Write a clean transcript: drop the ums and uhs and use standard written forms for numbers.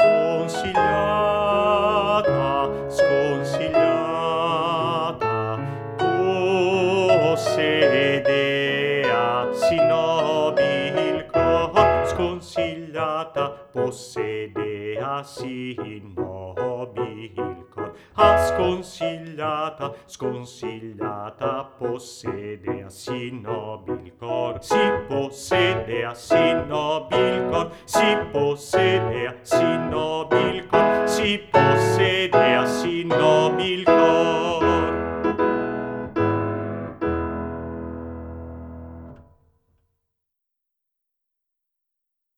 sconsigliata, sconsigliata, possedea sì nobil cor, sconsigliata, possedea sì nobil cor. Ah, sconsigliata, sconsigliata, possedea sì nobil cor, si possedea sì nobil cor, si possedea sì nobil cor, si possedea sì nobil cor.